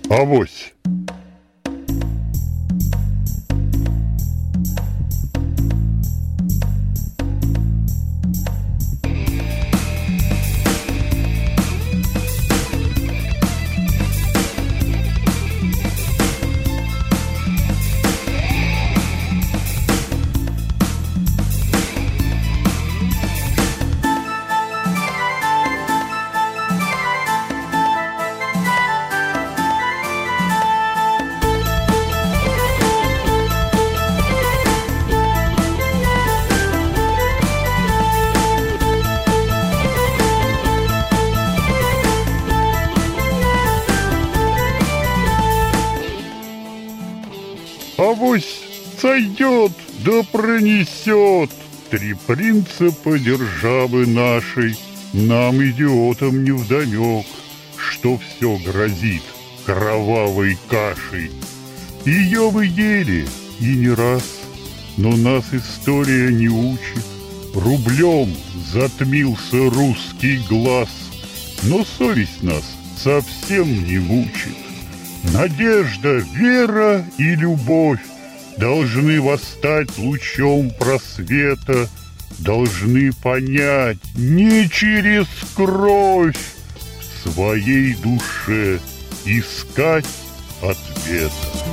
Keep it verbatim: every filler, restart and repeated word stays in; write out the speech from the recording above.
Авось. Авось сойдет, да пронесет. Три принципа державы нашей нам, идиотам, невдомек, что все грозит кровавой кашей. Ее вы ели, и не раз, но нас история не учит. Рублем затмился русский глаз, но совесть нас совсем не мучит. Надежда, вера и любовь должны восстать лучом просвета, должны понять не через кровь, в своей душе искать ответ.